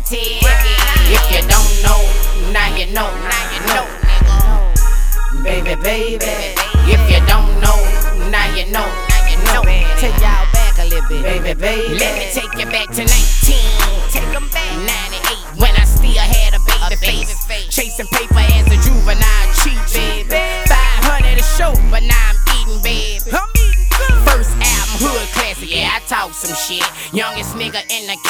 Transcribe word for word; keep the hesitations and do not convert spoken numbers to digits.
take it. If you don't know, now you know, now you know. Baby, baby, if you don't know, now you know, now you know. Take y'all back a little bit. Baby, baby, let me take you back to nineteen. Take 'em back. ninety-eight, when I still had a baby, a baby face. face. Chasing paper as a juvenile cheat, baby. five hundred a show, but now I'm eating, baby. I'm eating. First album, hood classic, yeah, I talk some shit. Youngest nigga in the